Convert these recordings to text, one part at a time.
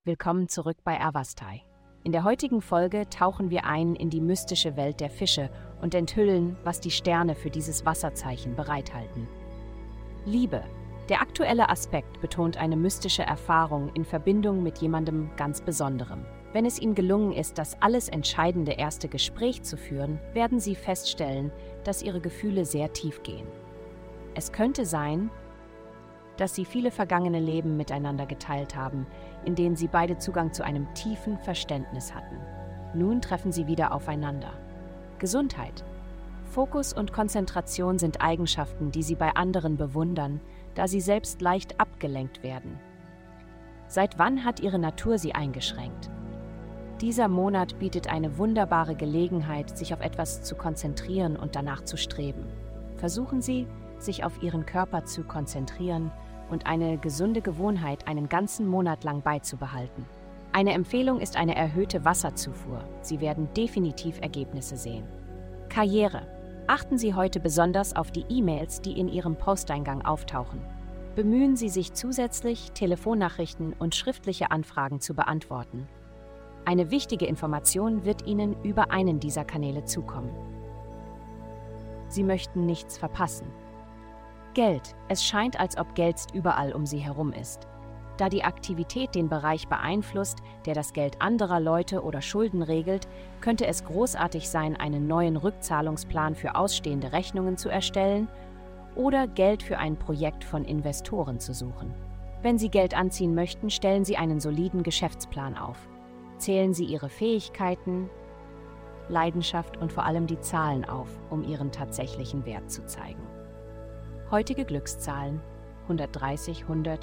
willkommen zurück bei Avastai. In der heutigen Folge tauchen wir ein in die mystische Welt der Fische und enthüllen, was die Sterne für dieses Wasserzeichen bereithalten. Liebe. Der aktuelle Aspekt betont eine mystische Erfahrung in Verbindung mit jemandem ganz Besonderem. Wenn es Ihnen gelungen ist, das alles entscheidende erste Gespräch zu führen, werden Sie feststellen, dass Ihre Gefühle sehr tief gehen. Es könnte sein, dass Sie viele vergangene Leben miteinander geteilt haben, in denen Sie beide Zugang zu einem tiefen Verständnis hatten. Nun treffen Sie wieder aufeinander. Gesundheit. Fokus und Konzentration sind Eigenschaften, die Sie bei anderen bewundern, da sie selbst leicht abgelenkt werden. Seit wann hat Ihre Natur Sie eingeschränkt? Dieser Monat bietet eine wunderbare Gelegenheit, sich auf etwas zu konzentrieren und danach zu streben. Versuchen Sie, sich auf Ihren Körper zu konzentrieren und eine gesunde Gewohnheit einen ganzen Monat lang beizubehalten. Eine Empfehlung ist eine erhöhte Wasserzufuhr. Sie werden definitiv Ergebnisse sehen. Karriere. Achten Sie heute besonders auf die E-Mails, die in Ihrem Posteingang auftauchen. Bemühen Sie sich zusätzlich, Telefonnachrichten und schriftliche Anfragen zu beantworten. Eine wichtige Information wird Ihnen über einen dieser Kanäle zukommen. Sie möchten nichts verpassen. Geld. Es scheint, als ob Geld überall um Sie herum ist. Da die Aktivität den Bereich beeinflusst, der das Geld anderer Leute oder Schulden regelt, könnte es großartig sein, einen neuen Rückzahlungsplan für ausstehende Rechnungen zu erstellen oder Geld für ein Projekt von Investoren zu suchen. Wenn Sie Geld anziehen möchten, stellen Sie einen soliden Geschäftsplan auf. Zählen Sie Ihre Fähigkeiten, Leidenschaft und vor allem die Zahlen auf, um Ihren tatsächlichen Wert zu zeigen. Heutige Glückszahlen 130,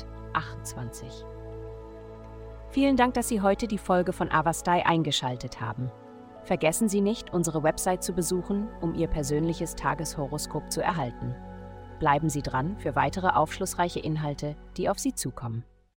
128. Vielen Dank, dass Sie heute die Folge von Avastai eingeschaltet haben. Vergessen Sie nicht, unsere Website zu besuchen, um Ihr persönliches Tageshoroskop zu erhalten. Bleiben Sie dran für weitere aufschlussreiche Inhalte, die auf Sie zukommen.